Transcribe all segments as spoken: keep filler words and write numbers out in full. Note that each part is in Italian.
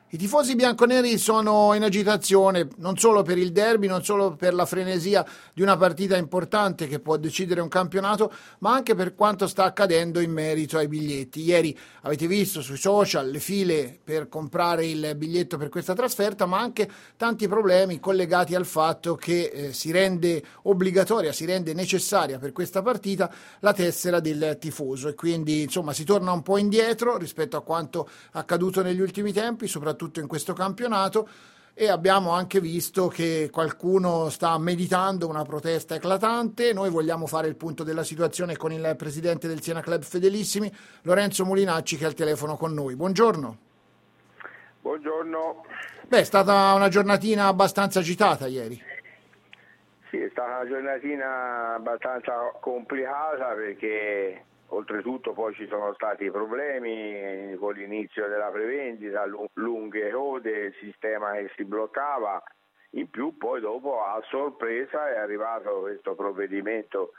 I tifosi bianconeri sono in agitazione non solo per il derby, non solo per la frenesia di una partita importante che può decidere un campionato, ma anche per quanto sta accadendo in merito ai biglietti. Ieri avete visto sui social le file per comprare il biglietto per questa trasferta, ma anche tanti problemi collegati al fatto che eh, si rende obbligatoria, si rende necessaria per questa partita la tessera del tifoso e quindi insomma si torna un po' indietro rispetto a quanto accaduto negli ultimi tempi, soprattutto in questo campionato, e abbiamo anche visto che qualcuno sta meditando una protesta eclatante. Noi vogliamo fare il punto della situazione con il presidente del Siena Club Fedelissimi, Lorenzo Mulinacci, che è al telefono con noi. Buongiorno. Buongiorno. Beh, è stata una giornatina abbastanza agitata ieri. Sì, è stata una giornatina abbastanza complicata perché oltretutto poi ci sono stati problemi con l'inizio della prevendita, lunghe code, il sistema che si bloccava, in più poi dopo a sorpresa è arrivato questo provvedimento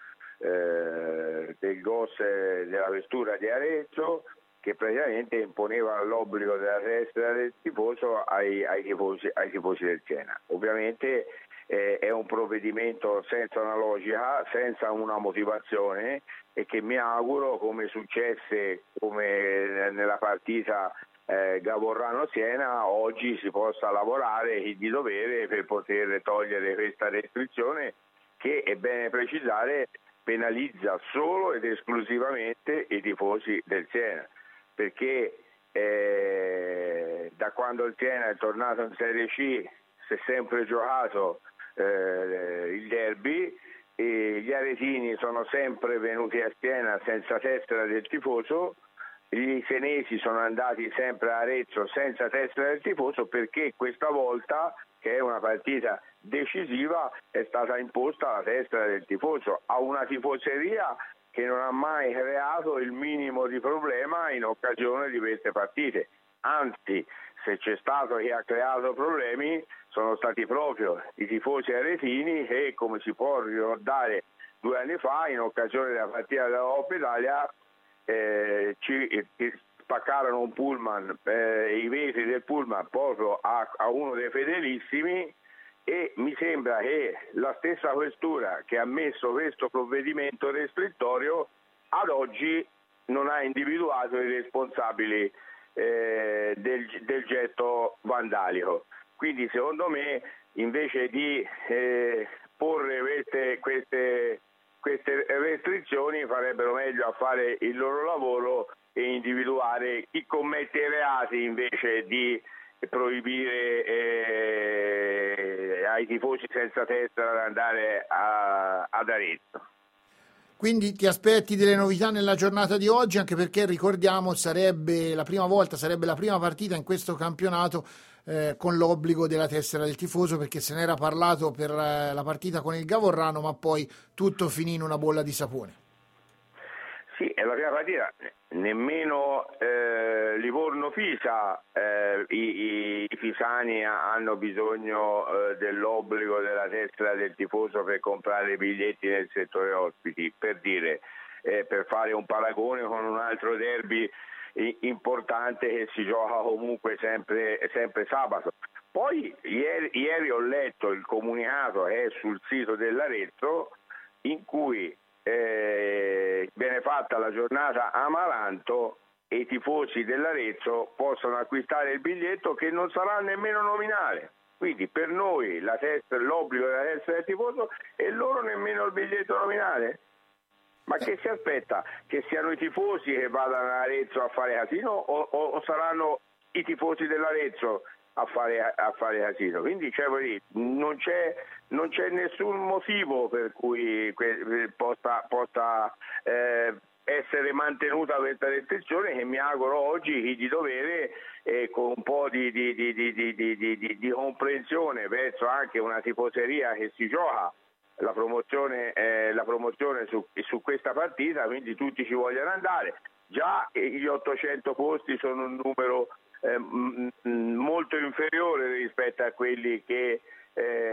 eh, del G O S della questura di Arezzo che praticamente imponeva l'obbligo della tessera del tifoso ai, ai, tifosi, ai tifosi del Siena. Ovviamente eh, è un provvedimento senza una logica, senza una motivazione e che mi auguro, come successe come nella partita eh, Gavorrano-Siena, oggi si possa lavorare di dovere per poter togliere questa restrizione che, è bene precisare, penalizza solo ed esclusivamente i tifosi del Siena, perché eh, da quando il Siena è tornato in Serie C si è sempre giocato eh, il derby e gli aretini sono sempre venuti a Siena senza tessera del tifoso, gli senesi sono andati sempre a Arezzo senza tessera del tifoso, perché questa volta, che è una partita decisiva, è stata imposta la tessera del tifoso a una tifoseria che non ha mai creato il minimo di problema in occasione di queste partite. Anzi, se c'è stato chi ha creato problemi sono stati proprio i tifosi aretini che, come si può ricordare, due anni fa in occasione della partita della Coppa Italia eh, ci eh, spaccarono un pullman, eh, i vetri del pullman proprio a, a uno dei fedelissimi, e mi sembra che la stessa questura che ha messo questo provvedimento restrittorio ad oggi non ha individuato i responsabili eh, del, del gesto vandalico. Quindi secondo me, invece di eh, porre queste, queste, queste restrizioni, farebbero meglio a fare il loro lavoro e individuare chi commette i reati invece di proibire eh, ai tifosi senza tessera ad andare a, ad Arezzo. Quindi ti aspetti delle novità nella giornata di oggi, anche perché ricordiamo sarebbe la prima volta, sarebbe la prima partita in questo campionato eh, con l'obbligo della tessera del tifoso, perché se n'era parlato per eh, la partita con il Gavorrano, ma poi tutto finì in una bolla di sapone. Sì, è la prima partita, nemmeno eh, Livorno-Pisa, eh, i, i pisani hanno bisogno eh, dell'obbligo della tessera del tifoso per comprare i biglietti nel settore ospiti, per dire, eh, per fare un paragone con un altro derby importante che si gioca comunque sempre, sempre sabato. Poi ieri, ieri ho letto il comunicato che è sul sito dell'Arezzo in cui Eh, viene fatta la giornata Amaranto e i tifosi dell'Arezzo possono acquistare il biglietto che non sarà nemmeno nominale. Quindi per noi la tessera, l'obbligo della tessera del tifoso e loro nemmeno il biglietto nominale? Ma che si aspetta? Che siano i tifosi che vadano a Arezzo a fare casino o, o, o saranno i tifosi dell'Arezzo a fare, a fare casino? Quindi cioè, non c'è non c'è nessun motivo per cui que- possa, possa eh, essere mantenuta questa restrizione, che mi auguro oggi chi di dovere eh, con un po' di, di, di, di, di, di, di, di comprensione verso anche una tifoseria che si gioca la promozione, eh, la promozione su, su questa partita, quindi tutti ci vogliono andare. Già gli ottocento posti sono un numero eh, m- m- molto inferiore rispetto a quelli che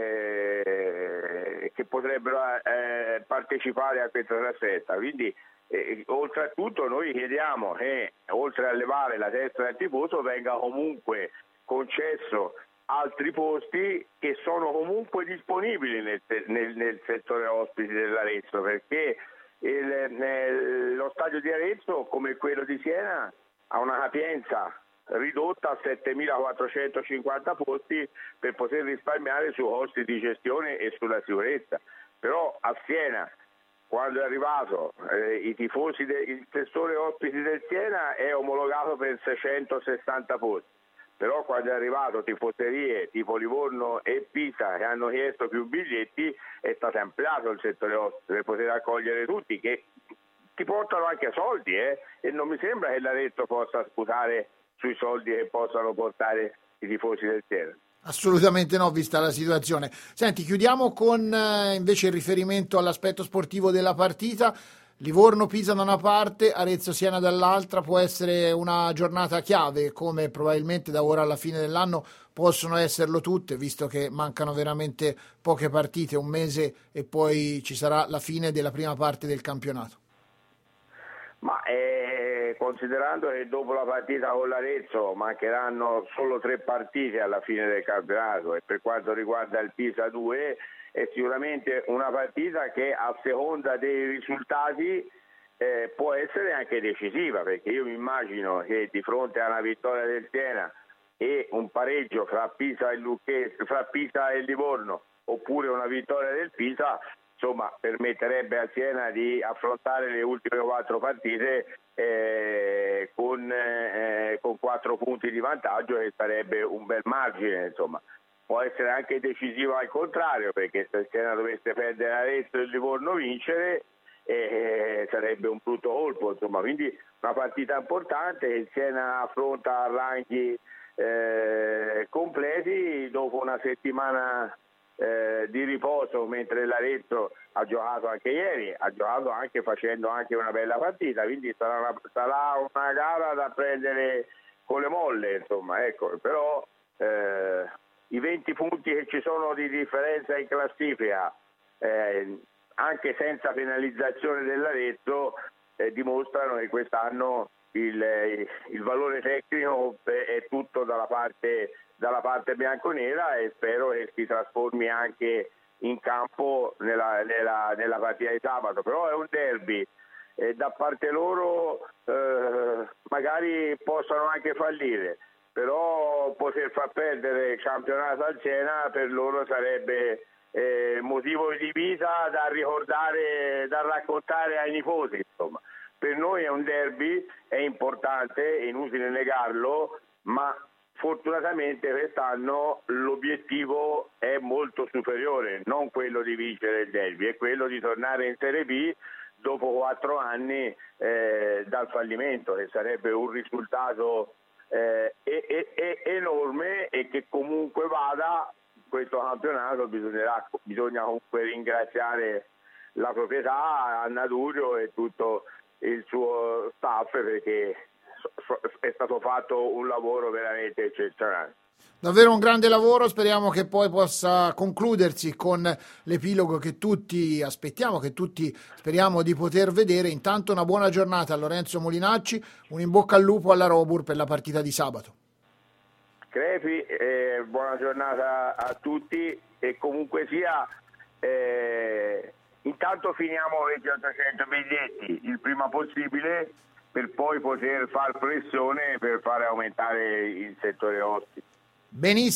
Eh, che potrebbero eh, partecipare a questa trasferta, quindi E, oltretutto noi chiediamo che oltre a levare la testa del tifoso venga comunque concesso altri posti che sono comunque disponibili nel, nel, nel settore ospiti dell'Arezzo, perché il, nel, lo stadio di Arezzo, come quello di Siena, ha una capienza ridotta a settemilaquattrocentocinquanta posti per poter risparmiare sui costi di gestione e sulla sicurezza. Però a Siena, quando è arrivato eh, i tifosi de, il settore ospiti del Siena è omologato per seicentosessanta posti. Però quando è arrivato tifoserie tipo Livorno e Pisa che hanno chiesto più biglietti, è stato ampliato il settore ospite per poter accogliere tutti, che ti portano anche soldi, eh? E non mi sembra che l'Arezzo possa sputare sui soldi che possano portare i tifosi del Siena. Assolutamente no, vista la situazione. Senti, chiudiamo con eh, invece il riferimento all'aspetto sportivo della partita. Livorno-Pisa da una parte, Arezzo-Siena dall'altra. Può essere una giornata chiave, come probabilmente da ora alla fine dell'anno possono esserlo tutte, visto che mancano veramente poche partite, un mese e poi ci sarà la fine della prima parte del campionato. Ma eh, considerando che dopo la partita con l'Arezzo mancheranno solo tre partite alla fine del campionato, e per quanto riguarda il Pisa due è sicuramente una partita che a seconda dei risultati eh, può essere anche decisiva, perché io mi immagino che di fronte a una vittoria del Siena e un pareggio fra Pisa e Lucchese, fra Pisa e Livorno, oppure una vittoria del Pisa, insomma permetterebbe a Siena di affrontare le ultime quattro partite eh, con, eh, con quattro punti di vantaggio, che sarebbe un bel margine, insomma. Può essere anche decisiva al contrario, perché se il Siena dovesse perdere Arezzo e il Livorno vincere eh, sarebbe un brutto colpo, insomma. Quindi una partita importante, il Siena affronta a ranghi eh, completi dopo una settimana eh, di riposo, mentre l'Arezzo ha giocato anche ieri, ha giocato anche facendo anche una bella partita, quindi sarà una, sarà una gara da prendere con le molle, insomma, ecco. Però eh, i venti punti che ci sono di differenza in classifica, eh, anche senza penalizzazione dell'Arezzo, eh, dimostrano che quest'anno il, il valore tecnico è tutto dalla parte, dalla parte bianconera, e spero che si trasformi anche in campo nella, nella, nella partita di sabato. Però è un derby, e da parte loro eh, magari possano anche fallire, però poter far perdere il campionato al Siena per loro sarebbe eh, motivo di vita da ricordare, da raccontare ai nipoti, insomma. Per noi è un derby, è importante, è inutile negarlo, ma fortunatamente quest'anno l'obiettivo è molto superiore, non quello di vincere il derby, è quello di tornare in Serie B dopo quattro anni eh, dal fallimento, che sarebbe un risultato eh, è, è, è enorme, e che comunque vada questo campionato bisognerà, bisogna comunque ringraziare la proprietà, Anna Durio e tutto il suo staff, perché è stato fatto un lavoro veramente eccezionale. Davvero un grande lavoro, speriamo che poi possa concludersi con l'epilogo che tutti aspettiamo, che tutti speriamo di poter vedere. Intanto una buona giornata a Lorenzo Molinacci, un in bocca al lupo alla Robur per la partita di sabato. Crepi, eh, buona giornata a tutti, e comunque sia eh, intanto finiamo con ottocento biglietti il prima possibile, per poi poter far pressione per fare aumentare il settore ospiti. Benissimo.